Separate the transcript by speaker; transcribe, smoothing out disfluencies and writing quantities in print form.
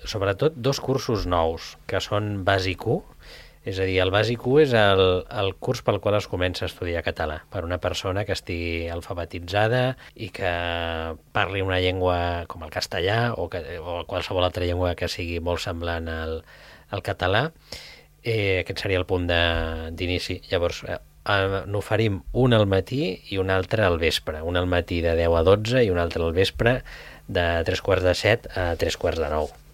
Speaker 1: sobretot 2 cursos nous, que són Bàsic 1, és a dir, el Bàsic 1 és el curs pel qual es comença a estudiar català, per una persona que estigui alfabetitzada i que parli una llengua com el castellà o qualsevol altra llengua que sigui molt semblant al català. Aquest seria el punt d'inici. Llavors, n'oferim un al matí i un altre al vespre. Un al matí de 10 a 12 i un altre al vespre de 3:15 a 3:45.